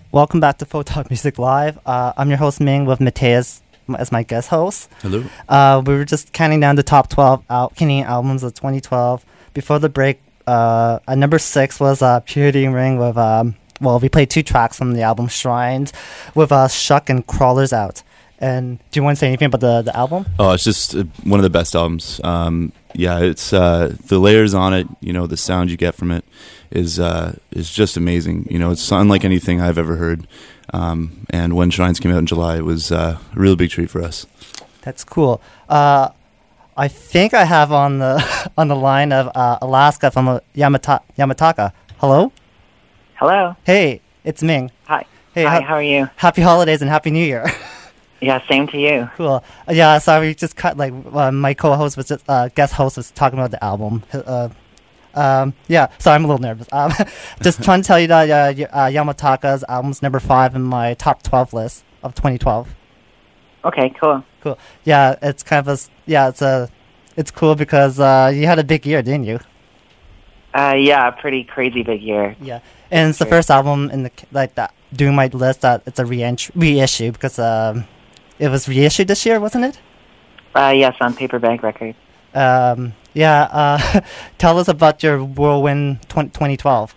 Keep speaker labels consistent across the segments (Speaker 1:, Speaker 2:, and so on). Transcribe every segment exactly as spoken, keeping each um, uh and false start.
Speaker 1: Welcome back to Photog Music Live. Uh, I'm your host Ming with Mateus as my guest host.
Speaker 2: Hello.
Speaker 1: Uh, we were just counting down the top twelve al- Canadian albums of twenty twelve. Before the break, uh, at number six was uh, Purity Ring with, um, well, we played two tracks from the album Shrines with uh, Shuck and Crawlers Out. And do you want to say anything about the, the album?
Speaker 2: Oh, it's just uh, one of the best albums. Um, yeah, it's uh, the layers on it. You know, the sound you get from it is uh, is just amazing. You know, it's unlike anything I've ever heard. Um, and when Shrines came out in July, it was uh, a really big treat for us.
Speaker 1: That's cool. Uh, I think I have on the on the line of uh, Alaska from uh, Yamata- Yamataka. Hello.
Speaker 3: Hello.
Speaker 1: Hey, it's Ming.
Speaker 3: Hi.
Speaker 1: Hey,
Speaker 3: Hi.
Speaker 1: ha-
Speaker 3: How are you?
Speaker 1: Happy holidays and happy New Year.
Speaker 3: Yeah, same to you.
Speaker 1: Cool. Uh, yeah, sorry, we just cut, like, uh, my co-host was just, uh, guest host was talking about the album. Uh, um, yeah, sorry, I'm a little nervous. Um, just trying to tell you that uh, y- uh, Yamataka's album's number five in my top twelve list of twenty twelve.
Speaker 3: Okay, cool.
Speaker 1: Cool. Yeah, it's kind of a, s- yeah, it's a, it's cool because uh, you had a big year, didn't you?
Speaker 3: Uh, yeah, a pretty crazy big year.
Speaker 1: Yeah, and it's the
Speaker 3: Sure.
Speaker 1: first album in the, like, that, doing my list that it's a reent- reissue because, um, it was reissued this year, wasn't it?
Speaker 3: Uh, yes, on Paperback Records.
Speaker 1: Um, yeah, uh, tell us about your whirlwind twenty twelve.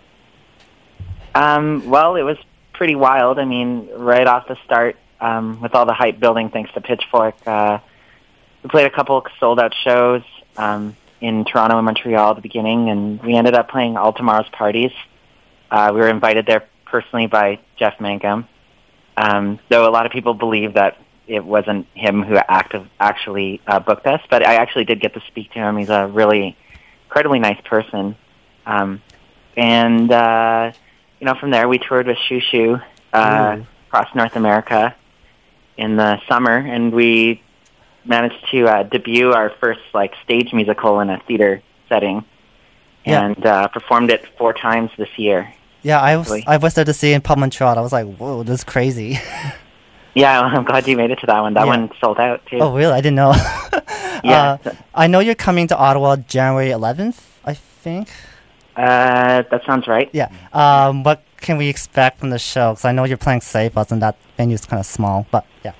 Speaker 3: Um, well, it was pretty wild. I mean, right off the start, um, with all the hype building thanks to Pitchfork, uh, we played a couple sold-out shows um, in Toronto and Montreal at the beginning, and we ended up playing all tomorrow's parties. Uh, we were invited there personally by Jeff Mangum, um, though a lot of people believe that it wasn't him who active, actually uh, booked us, but I actually did get to speak to him. He's a really incredibly nice person. Um, and, uh, you know, from there we toured with Shoo Shoo uh, across North America in the summer, and we managed to uh, debut our first, like, stage musical in a theater setting,
Speaker 1: Yeah.
Speaker 3: and uh, performed it four times this year.
Speaker 1: Yeah, I was,
Speaker 3: Really?
Speaker 1: I was there to see it in Pub Montreal. I was like, whoa, this is crazy.
Speaker 3: Yeah, I'm glad you made it to that one. That
Speaker 1: Yeah.
Speaker 3: one sold out, too.
Speaker 1: Oh, really? I didn't know.
Speaker 3: Yeah.
Speaker 1: Uh, I know you're coming to Ottawa January eleventh, I think.
Speaker 3: Uh, that sounds right.
Speaker 1: Yeah. Um, what can we expect from the show? Because I know you're playing Safe Us, and that venue's kind of small, but yeah.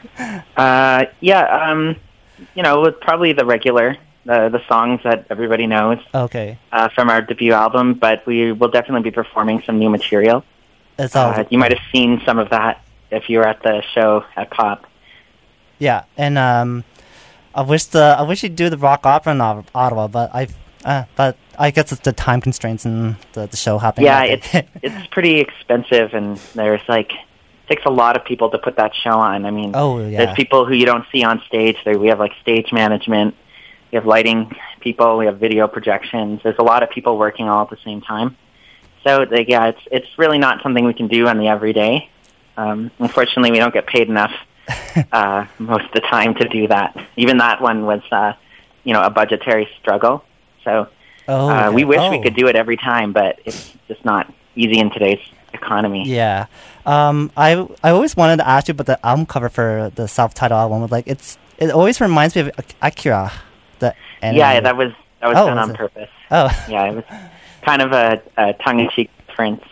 Speaker 3: Uh, yeah, um, you know, with probably the regular, the the songs that everybody knows
Speaker 1: Okay.
Speaker 3: uh, from our debut album, but we will definitely be performing some new material.
Speaker 1: It's all,
Speaker 3: Uh, you might have seen some of that if you were at the show at Pop.
Speaker 1: yeah, and um, I wish the I wish you'd do the rock opera in Ot- Ottawa, but I, uh, but I guess it's the time constraints and the, the show happening.
Speaker 3: Yeah,
Speaker 1: that
Speaker 3: it's
Speaker 1: day.
Speaker 3: it's pretty expensive, and there's like takes a lot of people to put that show on. I mean,
Speaker 1: Oh, yeah.
Speaker 3: there's people who you don't see on stage. There, we have like stage management, we have lighting people, we have video projections. There's a lot of people working all at the same time. So, like, yeah, it's it's really not something we can do on the everyday. Um, unfortunately, we don't get paid enough uh, most of the time to do that. Even that one was, uh, you know, a budgetary struggle. So
Speaker 1: Oh,
Speaker 3: uh,
Speaker 1: yeah.
Speaker 3: we wish we
Speaker 1: Oh.
Speaker 3: could do it every time, but it's just not easy in today's economy.
Speaker 1: Yeah. Um, I I always wanted to ask you about the album cover for the self-titled album. Like, it's it always reminds me of Ak- Akira. The anime.
Speaker 3: Yeah, that was that was
Speaker 1: Oh,
Speaker 3: done
Speaker 1: was
Speaker 3: on
Speaker 1: it?
Speaker 3: purpose.
Speaker 1: Oh.
Speaker 3: Yeah, it was kind of a, a tongue-in-cheek reference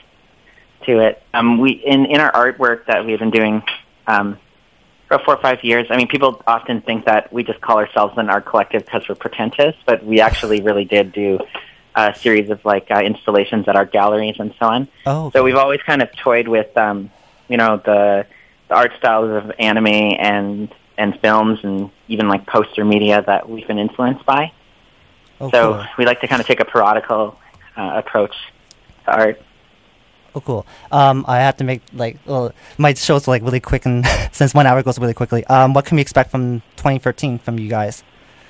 Speaker 3: to it. Um, we in in our artwork that we've been doing um, for four or five years. I mean, people often think that we just call ourselves an art collective because we're pretentious, but we actually really did do a series of like uh, installations at art galleries and so on.
Speaker 1: Oh.
Speaker 3: So we've always kind of toyed with, um, you know, the, the art styles of anime and and films and even like poster media that we've been influenced by.
Speaker 1: Oh,
Speaker 3: So
Speaker 1: cool.
Speaker 3: we like to kind of take a parodical uh, approach to art.
Speaker 1: Oh, cool. Um, I have to make like well, my show's like really quick, and since one hour goes really quickly. Um, what can we expect from twenty thirteen from you guys?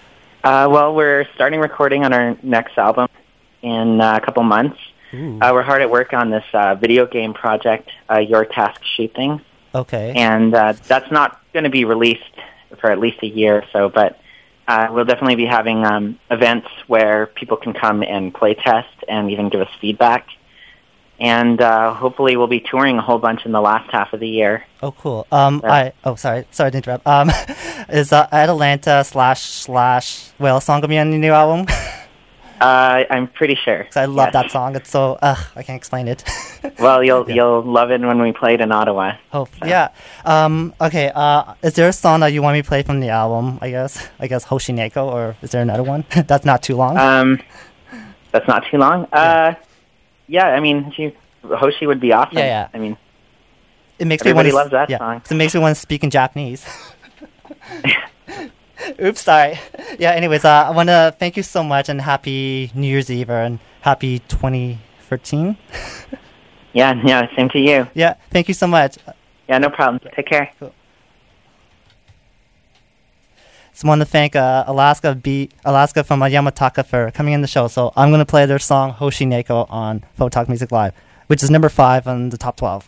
Speaker 3: Uh, well, we're starting recording on our next album in uh, a couple months.
Speaker 1: Ooh.
Speaker 3: Uh, we're hard at work on this uh, video game project, uh, Your Task Shoot Things,
Speaker 1: Okay.
Speaker 3: and uh, that's not going to be released for at least a year or so, but uh, we'll definitely be having um, events where people can come and play test and even give us feedback. And uh, hopefully we'll be touring a whole bunch in the last half of the year.
Speaker 1: Oh, cool. Um,
Speaker 3: Yeah.
Speaker 1: I oh sorry, sorry to interrupt. Um, is uh, Atlanta slash slash Whale Song gonna be on the new album?
Speaker 3: Uh, I'm pretty sure.
Speaker 1: 'Cause I love
Speaker 3: yes.
Speaker 1: that song. It's so, ugh, I can't explain it.
Speaker 3: Well, you'll
Speaker 1: Yeah.
Speaker 3: you'll love it when we play it in Ottawa.
Speaker 1: Hope. Yeah. Um, okay. Uh, is there a song that you want me to play from the album? I guess. I guess Hoshineko, or is there another one? That's not too long.
Speaker 3: Um, that's not too long. Uh, yeah. I mean, you, Hoshi would be awesome.
Speaker 1: Yeah, yeah.
Speaker 3: I mean,
Speaker 1: it makes
Speaker 3: everybody
Speaker 1: me want
Speaker 3: loves that
Speaker 1: yeah,
Speaker 3: song.
Speaker 1: 'cause it makes me want to speak in Japanese. Oops, sorry. Yeah. Anyways, uh, I want to thank you so much, and happy New Year's Eve, and happy twenty thirteen.
Speaker 3: yeah. Yeah. Same to you.
Speaker 1: Yeah. Thank you so much.
Speaker 3: Yeah. No problem. Take care.
Speaker 1: So I want to thank uh, Alaska B Alaska from uh, Yamataka for coming in the show. So I'm going to play their song Hoshineko on Photog Music Live, which is number five on the top twelve.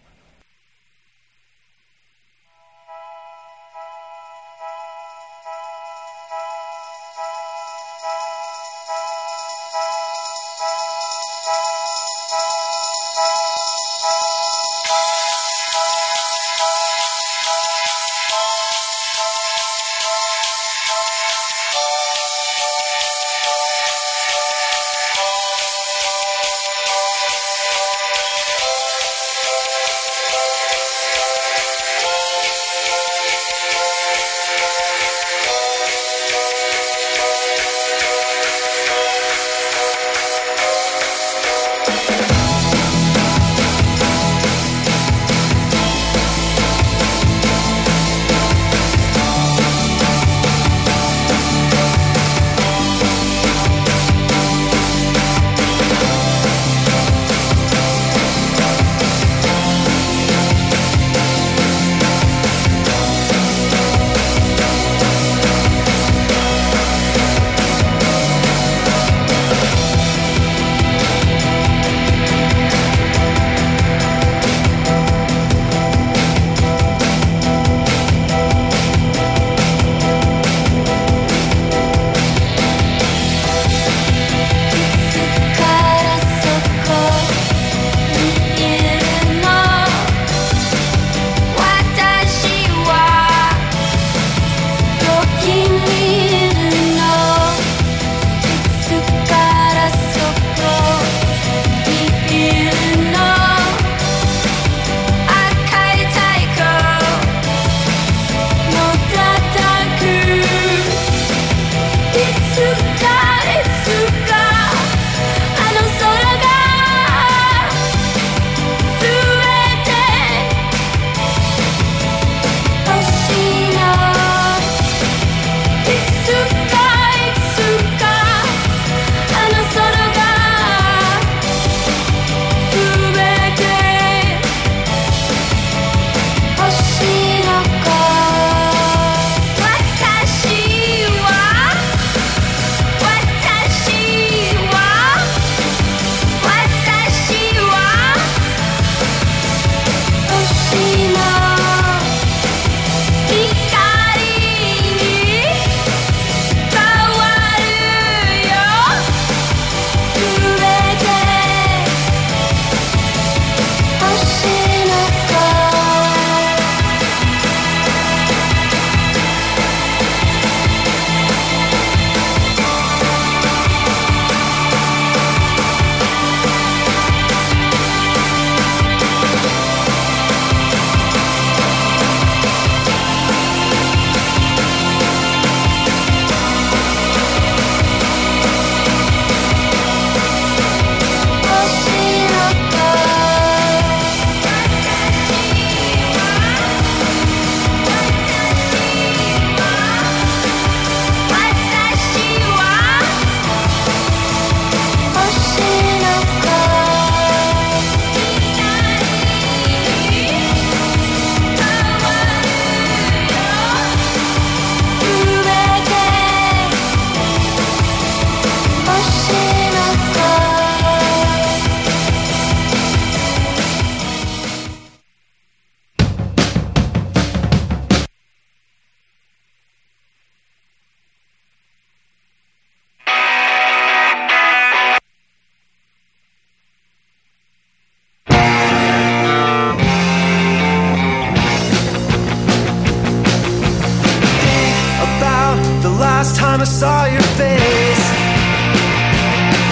Speaker 4: last time I saw your face.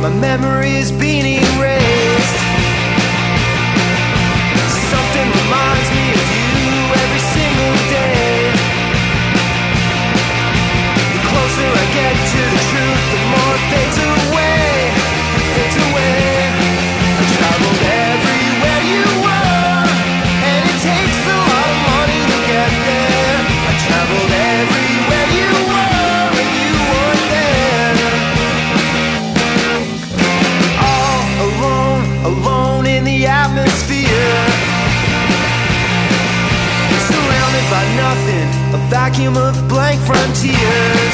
Speaker 4: my memory is being erased. Something reminds me of you every single day. The closer I get to the truth, the more it fades away, fades away. I traveled everywhere you were, and it takes a lot of money to get there. I traveled everywhere you were, and you weren't there. All alone, alone in the atmosphere, surrounded by nothing, a vacuum of blank frontiers.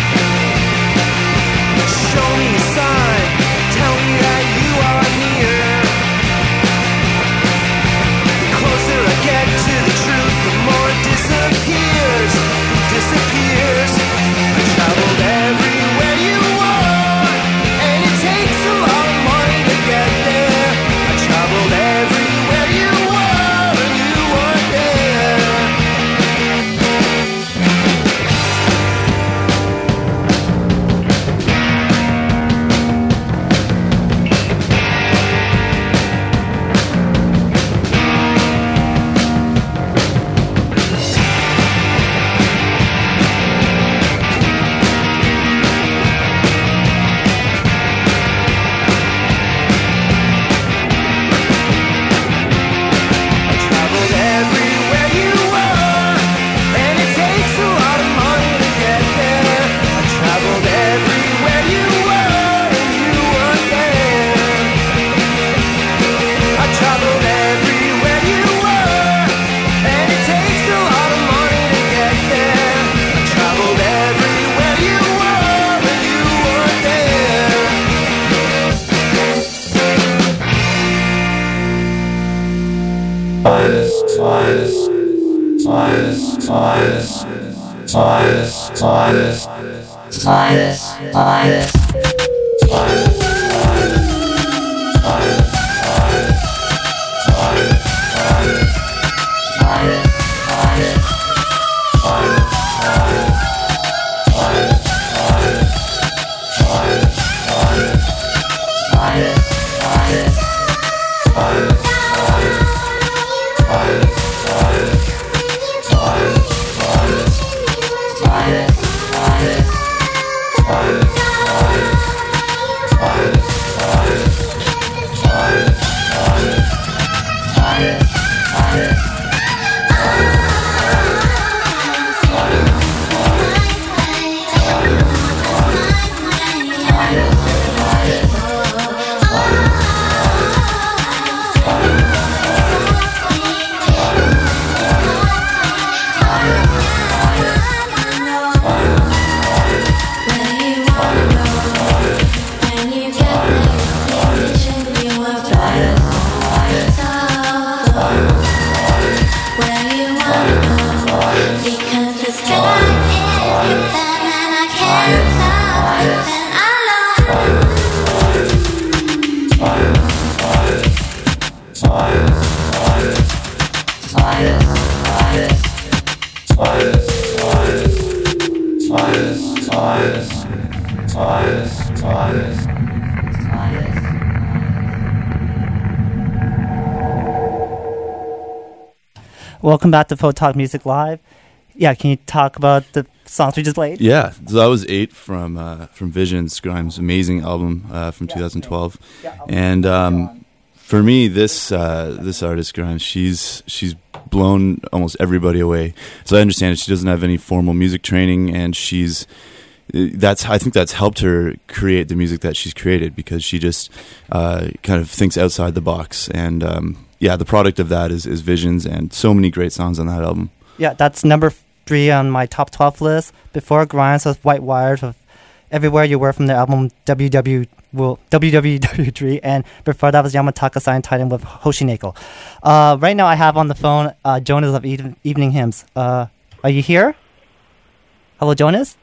Speaker 4: Show me a sign, tell me that you are near. The closer I get to the truth, the more it disappears, disappears. I traveled everywhere you were, and it takes a lot of money to get there. I traveled everywhere you were, and you weren't there.
Speaker 1: Welcome back to Folk Talk Music Live. Yeah, can you talk about the songs we just played?
Speaker 2: Yeah, so that was eight from uh, from Visions, Grimes' amazing album uh, from yeah, twenty twelve. Yeah, and um, for me, this uh, this artist Grimes, she's she's blown almost everybody away. So I understand it, she doesn't have any formal music training, and she's that's I think that's helped her create the music that she's created, because she just uh, kind of thinks outside the box. And um, yeah, the product of that is, is Visions, and so many great songs on that album.
Speaker 1: Yeah, that's number three on my top twelve list. Before Grimes was White Wires with Everywhere You Were from the album W W well, W W W three, and before that was Yamataka Sign Titan with Hoshineko. Uh, right now I have on the phone uh, Jonas of Even- Evening Hymns. Uh, are you here? Hello, Jonas?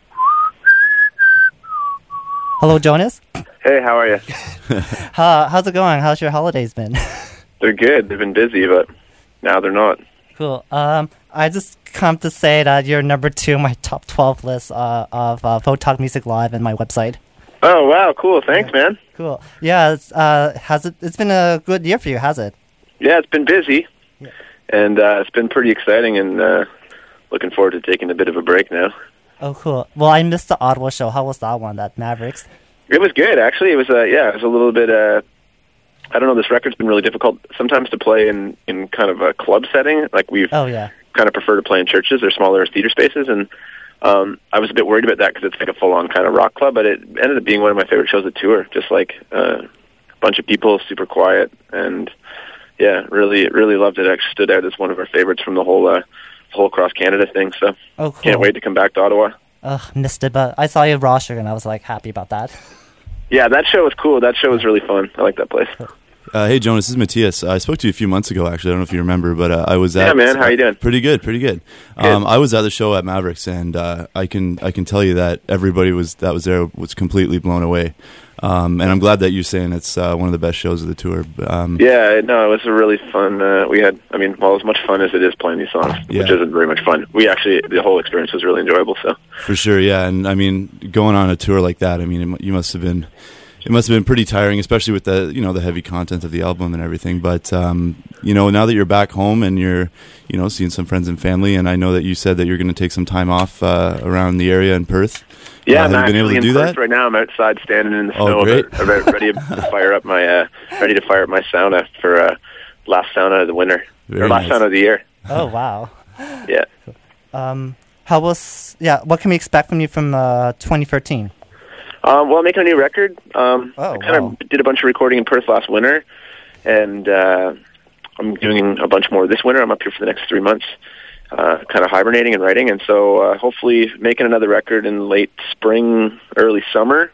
Speaker 1: Hello, Jonas?
Speaker 5: Hey, how are you?
Speaker 1: uh, how's it going? How's your holidays been?
Speaker 5: They're good. They've been busy, but now they're not.
Speaker 1: Cool. Um, I just come to say that you're number two on my top twelve list uh, of uh, Folk Talk Music Live and my website.
Speaker 5: Oh, wow, cool. Thanks, man.
Speaker 1: Cool. Yeah, it's, uh, has it? It's been a good year for you, has it?
Speaker 5: Yeah, it's been busy,
Speaker 1: Yeah.
Speaker 5: and uh, it's been pretty exciting, and uh, looking forward to taking a bit of a break now.
Speaker 1: Oh, cool. Well, I missed the Ottawa show. How was that one, that Mavericks?
Speaker 5: It was good, actually. It was, uh, yeah, it was a little bit, uh, I don't know, this record's been really difficult sometimes to play in, in kind of a club setting. Like, we've
Speaker 1: Oh, yeah.
Speaker 5: kind of prefer to play in churches or smaller theater spaces, and um, I was a bit worried about that because it's like a full-on kind of rock club, but it ended up being one of my favorite shows of the tour. Just like uh, a bunch of people, super quiet, and yeah, really, really loved it. Actually stood out as one of our favorites from the whole uh, whole cross Canada thing. So
Speaker 1: Oh, cool.
Speaker 5: can't wait to come back to Ottawa.
Speaker 1: Ugh, missed it, but I saw you at Roster, and I was, like, happy about that.
Speaker 5: Yeah, that show was cool. That show was really fun. I like that place.
Speaker 2: Uh, hey, Jonas, this is Matthias. I spoke to you a few months ago, actually. I don't know if you remember, but uh, I was at...
Speaker 5: Yeah, man, how you doing?
Speaker 2: Pretty good, pretty good.
Speaker 5: Good.
Speaker 2: Um, I was at the show at Mavericks, and uh, I can I can tell you that everybody was that was there was completely blown away. Um, and I'm glad that you're saying it's uh, one of the best shows of the tour. Um,
Speaker 5: Yeah, no, it was a really fun. Uh, we had, I mean, well, as much fun as it is playing these songs,
Speaker 2: Yeah.
Speaker 5: which isn't very much fun. We actually, the whole experience was really enjoyable. So
Speaker 2: For sure, yeah. And I mean, going on a tour like that, I mean, it, mu- you must have been... It must have been pretty tiring, especially with the you know the heavy content of the album and everything. But um, you know, now that you're back home and you're you know seeing some friends and family, and I know that you said that you're going to take some time off uh, around the area in Perth.
Speaker 5: yeah,
Speaker 2: uh,
Speaker 5: I'm
Speaker 2: have you been able
Speaker 5: actually
Speaker 2: to
Speaker 5: in
Speaker 2: do
Speaker 5: Perth
Speaker 2: that?
Speaker 5: right now. I'm outside standing in the
Speaker 2: Oh,
Speaker 5: snow,
Speaker 2: great.
Speaker 5: about, about ready to fire up my uh, ready to fire up my sauna for uh, last sauna of the winter
Speaker 2: Very
Speaker 5: or last
Speaker 2: nice.
Speaker 5: sauna of the year.
Speaker 1: Oh, wow.
Speaker 5: Yeah.
Speaker 1: Um, how was... Yeah, what can we expect from you from uh, twenty thirteen?
Speaker 5: Um, well, I'm making a new record. Um,
Speaker 1: Oh,
Speaker 5: I kind
Speaker 1: wow.
Speaker 5: of did a bunch of recording in Perth last winter, and uh, I'm doing a bunch more this winter. I'm up here for the next three months, uh, kind of hibernating and writing, and so uh, hopefully making another record in late spring, early summer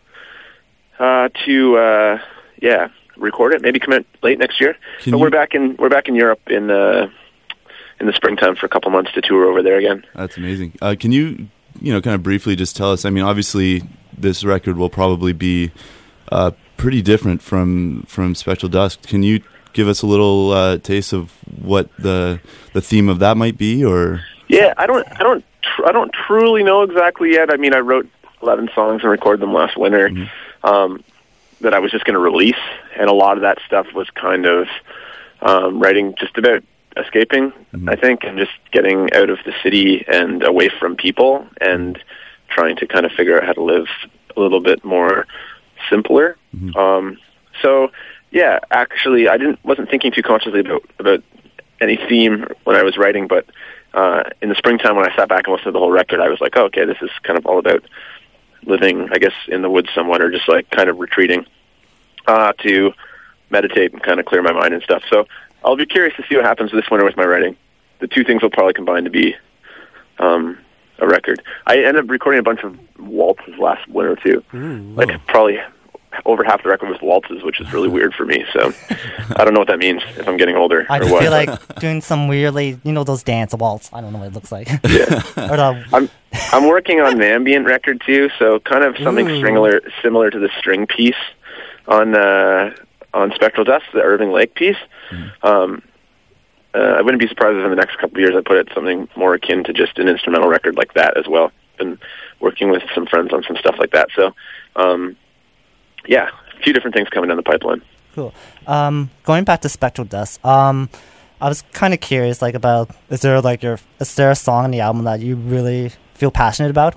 Speaker 5: uh, to, uh, yeah, record it. Maybe come out late next year.
Speaker 2: Can
Speaker 5: but
Speaker 2: you-
Speaker 5: we're back in we're back in Europe in uh, in the springtime for a couple months to tour over there again.
Speaker 2: That's amazing. Uh, can you you know kind of briefly just tell us? I mean, obviously, this record will probably be uh, pretty different from from Spectral Dusk. Can you give us a little uh, taste of what the the theme of that might be, or?
Speaker 5: Yeah, I don't, I don't, tr- I don't truly know exactly yet. I mean, I wrote eleven songs and recorded them last winter
Speaker 2: Mhm.
Speaker 5: um, that I was just going to release, and a lot of that stuff was kind of um, writing just about escaping,
Speaker 2: Mhm.
Speaker 5: I think, and just getting out of the city and away from people, and trying to kind of figure out how to live a little bit more simpler.
Speaker 2: Mhm.
Speaker 5: Um, so, yeah, actually, I didn't wasn't thinking too consciously about about any theme when I was writing, but uh, in the springtime when I sat back and listened to the whole record, I was like, oh, okay, this is kind of all about living, I guess, in the woods somewhat, or just like kind of retreating uh, to meditate and kind of clear my mind and stuff. So I'll be curious to see what happens this winter with my writing. The two things will probably combine to be um, a record. I ended up recording a bunch of waltzes last winter too. Like
Speaker 2: Oh.
Speaker 5: probably over half the record was waltzes, which is really weird for me. So I don't know what that means if I'm getting older
Speaker 1: I
Speaker 5: or what.
Speaker 1: feel like doing some weirdly, you know, those dance waltz. I don't know what it looks like.
Speaker 5: Yeah.
Speaker 1: or the,
Speaker 5: I'm I'm working on an ambient record too, so kind of something
Speaker 1: Ooh.
Speaker 5: similar similar to the string piece on uh, on Spectral Dust, the Irving Lake piece. Um, uh, I wouldn't be surprised if in the next couple of years I put out something more akin to just an instrumental record like that as well. Been working with some friends on some stuff like that. So, um, yeah, a few different things coming down the pipeline.
Speaker 1: cool. Um, going back to Spectral Dust, um, I was kind of curious, like, about, is there, like, your, is there a song on the album that you really feel passionate about?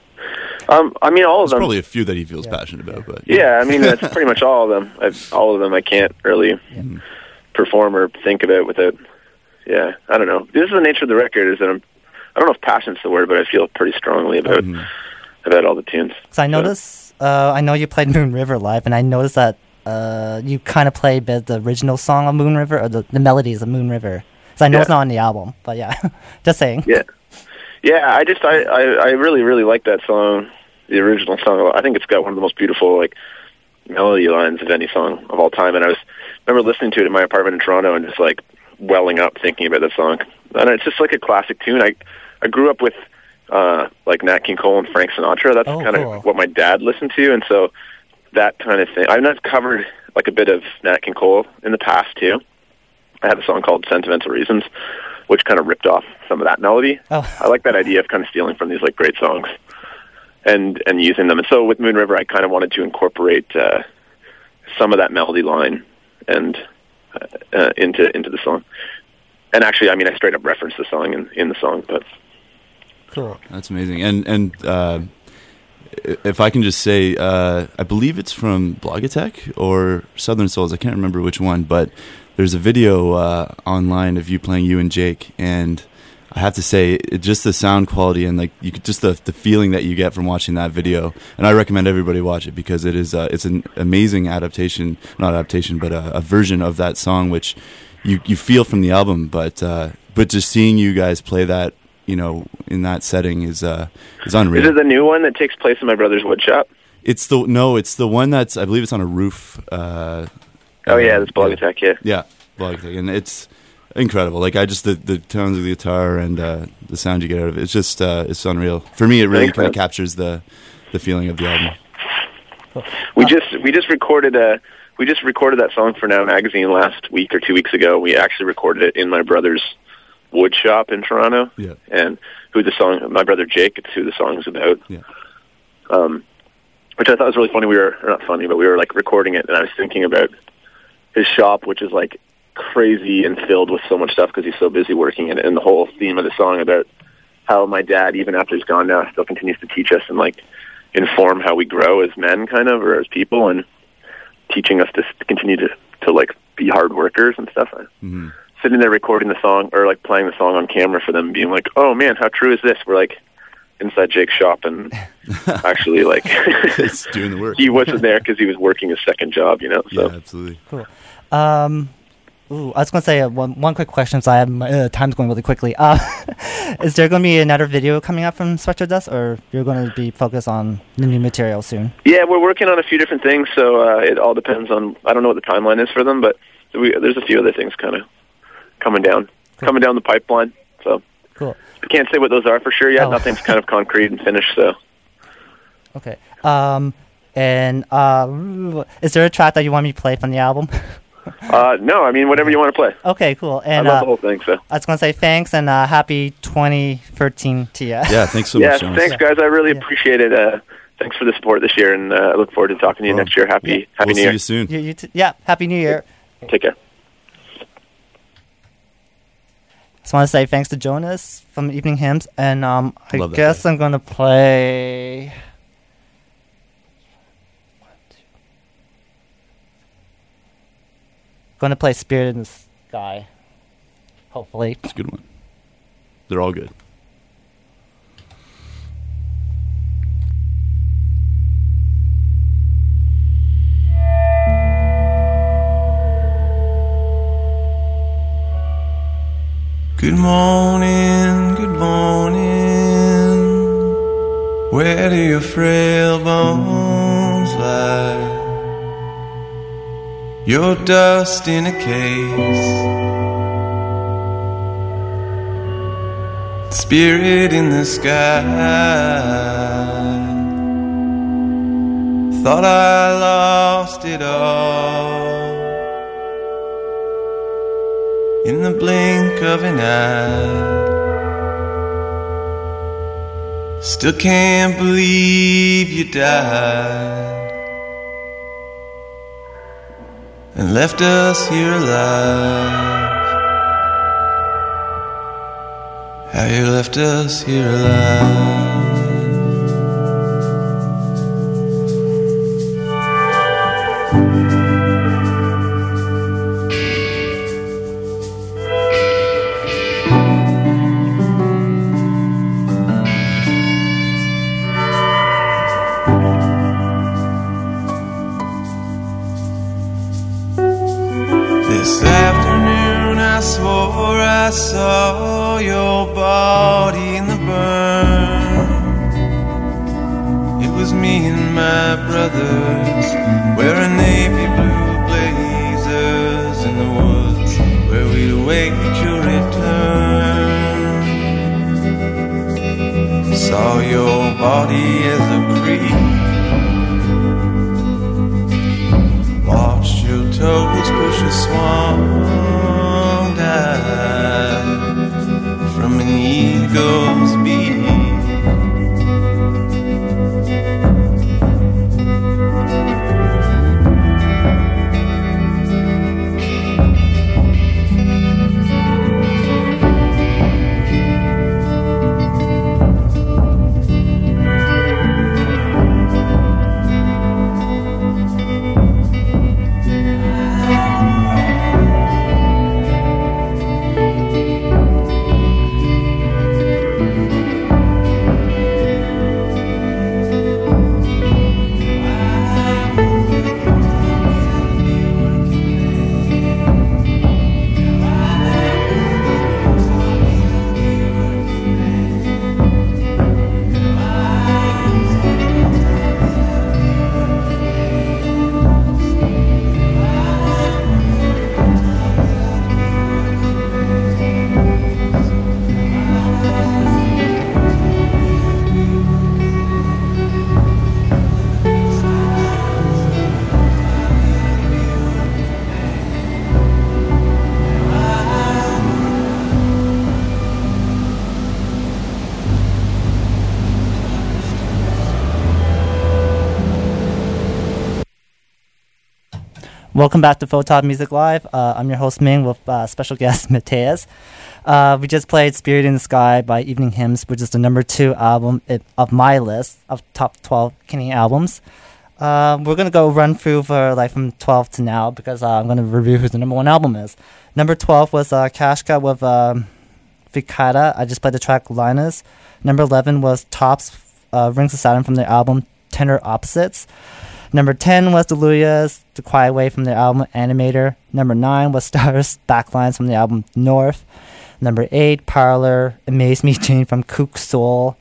Speaker 5: Um, I mean, all of
Speaker 2: There's
Speaker 5: them.
Speaker 2: probably a few that he feels
Speaker 1: Yeah.
Speaker 2: passionate about, but
Speaker 5: Yeah, I mean, that's pretty much all of them. I've, all of them I can't really perform or think about without, yeah, I don't know. This is the nature of the record, is that I'm, I don't know if passion's the word, but I feel pretty strongly about
Speaker 2: Mhm.
Speaker 5: about all the tunes.
Speaker 1: Because I noticed, uh, I know you played Moon River live, and I noticed that uh, you kind of played a bit the original song of Moon River, or the, the melodies of Moon River. Because I know
Speaker 5: Yeah.
Speaker 1: it's not on the album, but yeah, just saying.
Speaker 5: Yeah. Yeah, I just, I, I, I really, really like that song, the original song. I think it's got one of the most beautiful, like, melody lines of any song of all time. And I was, remember listening to it in my apartment in Toronto and just, like, welling up thinking about that song. And it's just like a classic tune. I, I grew up with, uh, like, Nat King Cole and Frank Sinatra. That's
Speaker 1: Oh,
Speaker 5: kind
Speaker 1: cool.
Speaker 5: of what my dad listened to. And so that kind of thing. I've not covered, like, a bit of Nat King Cole in the past, too. I had a song called Sentimental Reasons, which kind of ripped off some of that melody.
Speaker 1: Oh.
Speaker 5: I like that idea of kind of stealing from these, like, great songs. and and using them. And so with Moon River, I kind of wanted to incorporate uh, some of that melody line and uh, uh, into into the song. And actually, I mean, I straight up referenced the song in, in the song, but
Speaker 1: Cool.
Speaker 2: That's amazing. And and uh, if I can just say, uh, I believe it's from Blogatech or Southern Souls. I can't remember which one, but there's a video uh, online of you playing You and Jake, and I have to say, it, just the sound quality and like you could, just the the feeling that you get from watching that video. And I recommend everybody watch it because it is uh, it's an amazing adaptation, not adaptation, but a, a version of that song, which you you feel from the album. But uh, but just seeing you guys play that, you know, in that setting is uh, is unreal.
Speaker 5: Is it the new one that takes place in my brother's wood shop?
Speaker 2: It's the no, it's the one that's I believe it's on a roof. Uh,
Speaker 5: oh yeah, that's Blogatech, yeah.
Speaker 2: Yeah, Blogatech, and it's incredible. Like I just the, the tones of the guitar and uh, the sound you get out of it. It's just uh, it's unreal. For me, it really kind of captures the the feeling of the album.
Speaker 5: We just we just recorded a we just recorded that song for Now Magazine last week or two weeks ago. We actually recorded it in my brother's wood shop in Toronto.
Speaker 2: Yeah.
Speaker 5: And who the song, my brother Jake, it's who the song is about.
Speaker 2: Yeah.
Speaker 5: Um, which I thought was really funny. We were, or not funny, but we were like recording it, and I was thinking about his shop, which is like crazy and filled with so much stuff because he's so busy working in it. And the whole theme of the song about how my dad, even after he's gone now, still continues to teach us and like inform how we grow as men, kind of, or as people, and teaching us to continue to to like be hard workers and stuff.
Speaker 2: Mm-hmm.
Speaker 5: Sitting there recording the song or like playing the song on camera for them, being like, "Oh man, how true is this?" We're like inside Jake's shop and actually like
Speaker 2: it's doing the work.
Speaker 5: He wasn't there because he was working his second job, you know. So
Speaker 2: yeah, absolutely.
Speaker 1: Cool. Um, ooh, I was going to say uh, one one quick question. So I have my uh, time's going really quickly. Uh, is there going to be another video coming out from Spectral Dust, or you're going to be focused on the new material soon?
Speaker 5: Yeah, we're working on a few different things, so uh, it all depends on. I don't know what the timeline is for them, but we, there's a few other things kind of coming down, cool. coming down the pipeline. So
Speaker 1: cool.
Speaker 5: I can't say what those are for sure yet.
Speaker 1: Oh.
Speaker 5: Nothing's kind of concrete and finished. So
Speaker 1: okay. Um, and uh, is there a track that you want me to play from the album?
Speaker 5: uh, no, I mean whatever you want to play.
Speaker 1: Okay, cool. And
Speaker 5: I love
Speaker 1: uh,
Speaker 5: the whole thing. So
Speaker 1: I was gonna say thanks and uh, happy twenty thirteen to you.
Speaker 2: Yeah, thanks so
Speaker 5: yeah,
Speaker 2: much. Jonas.
Speaker 5: Thanks, guys. I really
Speaker 1: Yeah.
Speaker 5: appreciate it. Uh, thanks for the support this year, and uh, I look forward to talking to you
Speaker 2: Well,
Speaker 5: next year. Happy,
Speaker 1: yeah.
Speaker 5: happy
Speaker 2: We'll
Speaker 5: New
Speaker 2: see
Speaker 5: Year.
Speaker 2: you soon.
Speaker 1: You, you t- yeah. Happy New Year.
Speaker 5: Take care.
Speaker 1: Just want to say thanks to Jonas from Evening Hymns, and um, I
Speaker 2: Love that
Speaker 1: guess
Speaker 2: guy.
Speaker 1: I'm gonna play. Gonna play Spirit in the Sky. Hopefully.
Speaker 2: It's a good one. They're all good.
Speaker 4: Good morning, good morning. Where do your frail bones lie? You're dust in a case, spirit in the sky. Thought I lost it all in the blink of an eye. Still can't believe you died and left us here alive. How you left us here alive. This afternoon I swore I saw your body in the burn. It was me and my brothers wearing navy blue blazers in the woods where we'd await your return. Saw your body as a creep, watched your toes push a swan dive from an eagle's beak.
Speaker 1: Welcome back to Photog Music Live. Uh, I'm your host Ming with uh, special guest Mateus. Uh, we just played Spirit in the Sky by Evening Hymns, which is the number two album it, of my list of top twelve Canadian albums. Uh, we're going to go run through for like from twelve to now because uh, I'm going to review who the number one album is. Number twelve was uh, Kashka with um, Ficata. I just played the track Linus. Number eleven was Tops, uh, Rings of Saturn from their album Tender Opposites. Number ten was Deluyas, The Quiet Way from their album Animator. Number nine was Stars, Backlines from the album North. Number eight, Parlor, Amaze Me Jane from Kook Soul.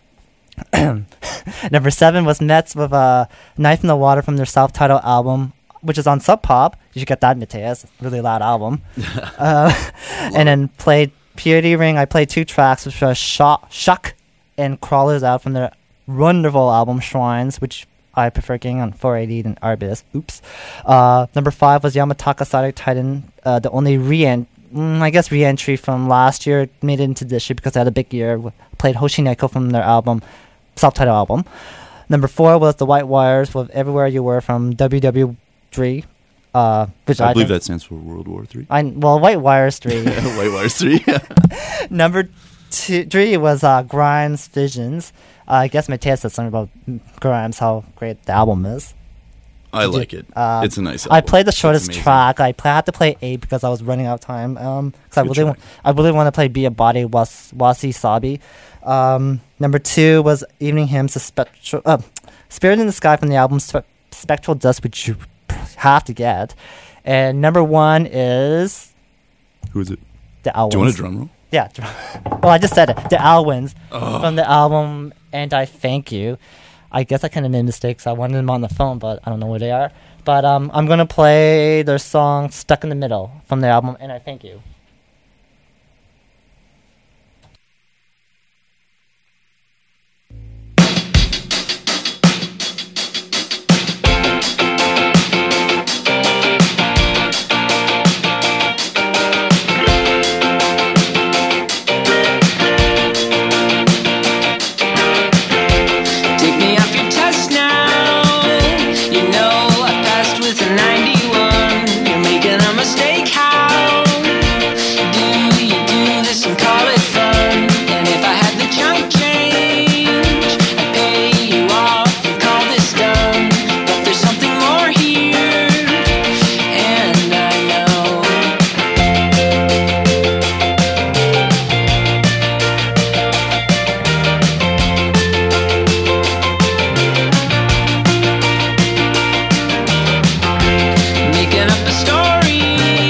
Speaker 1: Number seven was Mets with a Knife in the Water from their self-titled album, which is on Sub Pop. You should get that, Mateus. Really loud album. uh, and then played Purity Ring. I played two tracks, which were Shock, Shock and Crawlers Out from their wonderful album Shrines, which I prefer getting on four eighty than Arbis. Oops. Uh, number five was Yamataka Sonic Titan, uh, the only re mm, I guess re-entry from last year. Made it into this year because they had a big year. Played Hoshineko from their album, self-titled album. Number four was The White Wires with Everywhere You Were from W W three. Uh, which
Speaker 2: I,
Speaker 1: I
Speaker 2: believe
Speaker 1: think,
Speaker 2: that stands for World War Three.
Speaker 1: I well, White Wires three.
Speaker 2: White Wires Three.
Speaker 1: Number two, three was uh, Grimes Visions. Uh, I guess Mateus said something about Grimes, how great the album is.
Speaker 2: I like it.
Speaker 1: Uh,
Speaker 2: it's a nice album.
Speaker 1: I played the
Speaker 2: It's
Speaker 1: shortest
Speaker 2: amazing.
Speaker 1: track. I play, had to play eight because I was running out of time. Um, cause I
Speaker 2: Good
Speaker 1: really, wa-
Speaker 2: track.
Speaker 1: I really want to play Be a Body Was Wasi Sabi. Um, number two was Evening Hymns, the Spectral, uh, Spirit in the Sky from the album Spe- Spectral Dust, which you have to get. And number one is
Speaker 2: Who is it?
Speaker 1: the Alwins.
Speaker 2: Do you want a drum roll?
Speaker 1: Yeah. drum- well, I just said it. The Alwins
Speaker 2: Oh.
Speaker 1: from the album And I Thank You. I guess I kind of made mistakes. I wanted them on the phone, but I don't know where they are. But um, I'm going to play their song Stuck in the Middle from their album And I Thank You.
Speaker 4: Take me off your test now. You know I passed with a ninety-one. You're making a mistake. How do you do this and call it fun? And if I had the chunk change, I'd pay you off and call this done. But there's something more here, and I know. Making up a story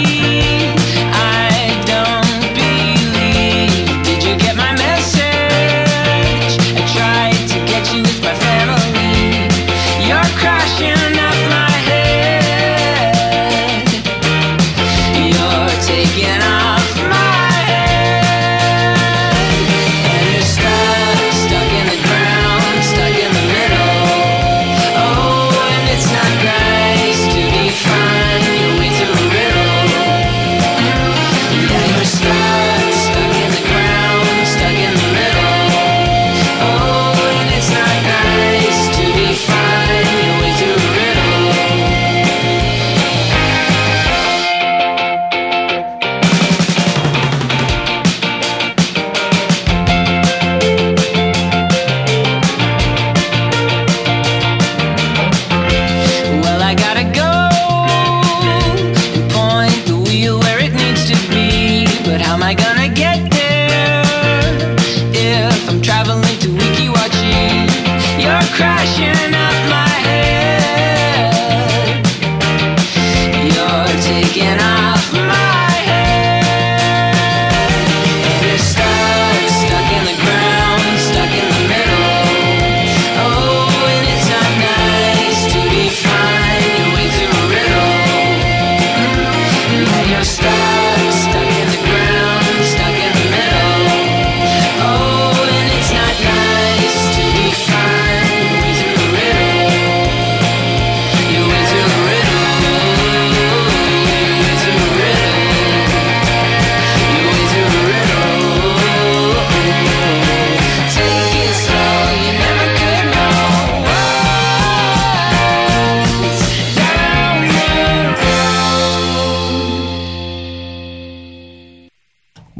Speaker 4: I don't believe. Did you get my message? I tried to get you with my family. You're crashing up my head. You're taking off my head. And you're stuck, stuck in the ground, stuck in the middle. Oh, and it's not nice to be fine your way through a riddle. Yeah, you're stuck, stuck in the ground, stuck in the middle. Oh, and it's not nice to be fine your way through a riddle.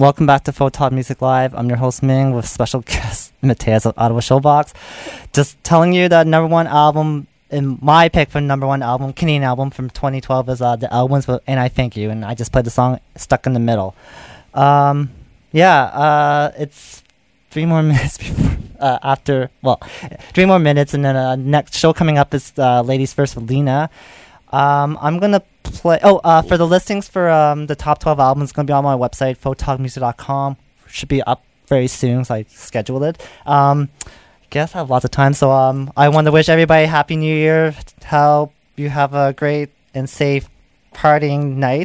Speaker 1: welcome back to Photog Music Live. I'm your host Ming with special guest Mateus of Ottawa Showbox. Just telling you that number one album, in my pick for number one album, Canadian album from twenty twelve is uh, The Elwins with And I Thank You, and I just played the song Stuck in the Middle. Um, yeah, uh, it's three more minutes before, uh, after, well, three more minutes, and then uh, next show coming up is uh, Ladies First with Lena. Um, I'm going to play, oh, uh, for the listings for um, the top twelve albums, it's going to be on my website, photog music dot com. Should be up very soon, so I scheduled it. Um, guess I have lots of time, so um, I want to wish everybody Happy New Year. Hope you have a great and safe partying night.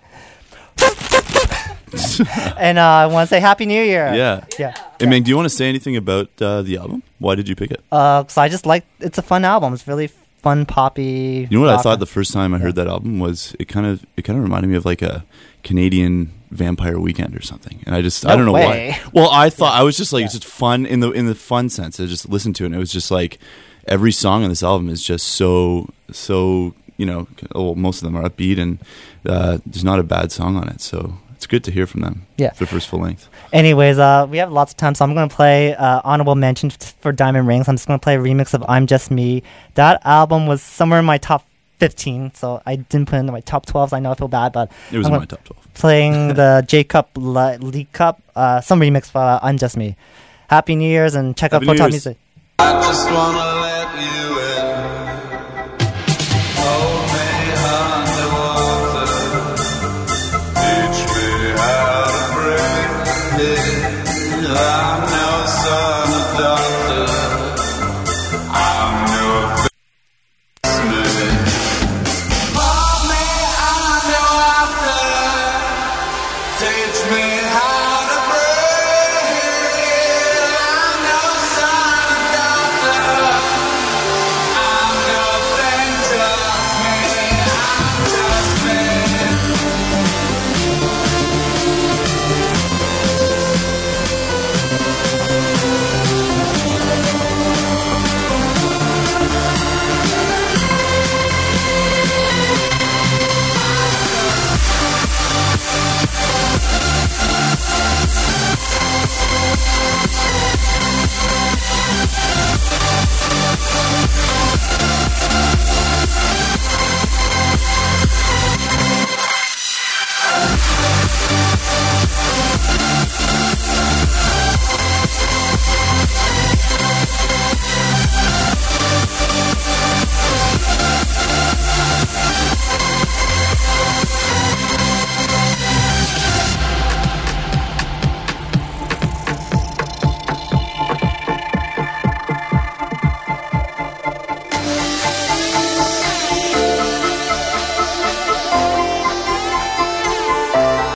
Speaker 1: And uh, I want to say Happy New Year.
Speaker 2: Yeah.
Speaker 1: Yeah.
Speaker 2: Hey, Ming, do you want to say anything about uh, the album? Why did you pick it?
Speaker 1: Uh, so I just like, it's a fun album. It's really fun, poppy.
Speaker 2: You know what
Speaker 1: rock.
Speaker 2: I thought the first time I heard that album was it kind of it kind of reminded me of like a Canadian Vampire Weekend or something, and I just I
Speaker 1: No
Speaker 2: don't know
Speaker 1: way.
Speaker 2: why. Well, I thought
Speaker 1: Yeah.
Speaker 2: I was just like
Speaker 1: Yeah.
Speaker 2: it's just fun in the in the fun sense. I just listened to it, and it was just like every song on this album is just so so you know. Well, most of them are upbeat, and uh, there's not a bad song on it, so it's good to hear from them.
Speaker 1: Yeah.
Speaker 2: Their first full length.
Speaker 1: Anyways, uh, we have lots of time, so I'm going to play uh, honorable mention f- for Diamond Rings. I'm just going to play a remix of I'm Just Me. That album was somewhere in my top fifteen, so I didn't put it into my top twelve, so I know I feel bad, but
Speaker 2: It was
Speaker 1: I'm
Speaker 2: in
Speaker 1: gonna-
Speaker 2: my top twelve.
Speaker 1: playing the J Cup Le- League Cup, uh, some remix for uh, I'm Just Me. Happy New Year's, and check
Speaker 2: Happy
Speaker 1: out
Speaker 2: New
Speaker 1: Photog
Speaker 2: Year's.
Speaker 1: Music.
Speaker 6: I just wanna let you